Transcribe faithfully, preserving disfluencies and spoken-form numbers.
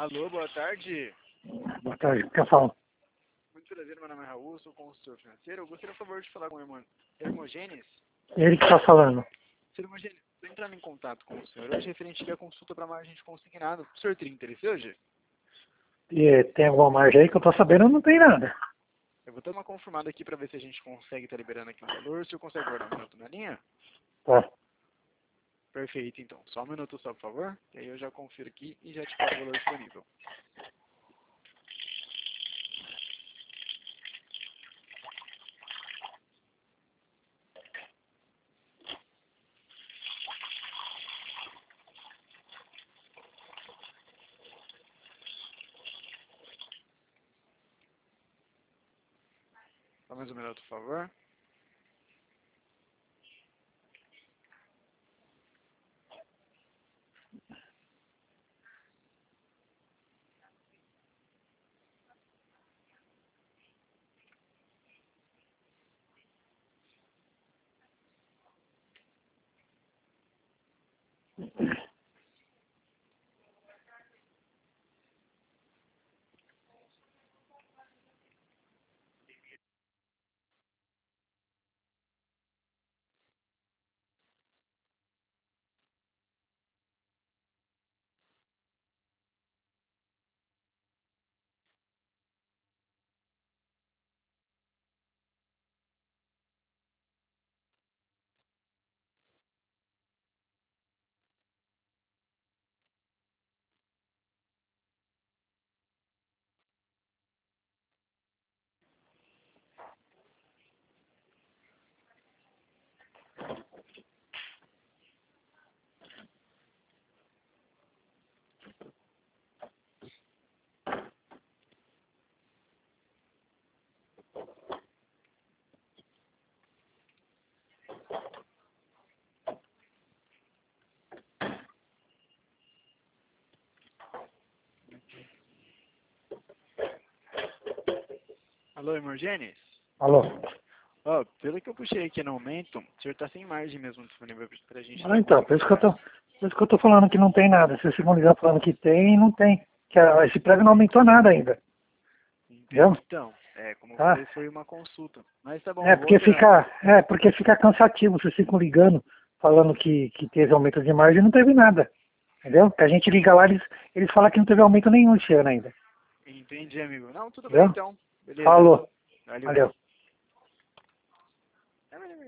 Alô, boa tarde. Boa tarde, quer falar? Muito prazer, meu nome é Raul, sou consultor financeiro. Eu gostaria, por favor, de falar com o irmão Hermogênes. Ele que está falando. Senhor Hermogênes, estou entrando em contato com o senhor hoje referente à consulta para margem de consignado. O senhor teria interesse hoje? E eh, tem alguma margem aí que eu tô sabendo, não tem nada. Eu vou dar uma confirmada aqui para ver se a gente consegue estar liberando aqui o valor. O senhor consegue guardar um minuto na linha? Tá. Perfeito, então. Só um minuto só, por favor. E aí eu já confiro aqui e já te falo o valor disponível. Só mais um minuto, por favor. Alô, Hermogênes? Alô? Ó, pelo que eu puxei aqui no momento, o senhor está sem margem mesmo disponível para a gente. Ah, então, por isso que eu tô, por isso que eu tô falando que não tem nada. Se vocês vão ligar falando que tem, não tem. Que a, esse prédio não aumentou nada ainda. Entendeu? Então, é, como eu Tá? falei, foi uma consulta. Mas tá bom, É eu vou porque alterar. fica, é porque fica cansativo, vocês ficam ligando, falando que, que teve aumento de margem e não teve nada. Entendeu? Que a gente liga lá, eles, eles falam que não teve aumento nenhum esse ano ainda. Entendi, amigo. Não, tudo bem Entendeu? então. Beleza. Falou. Valeu. Valeu.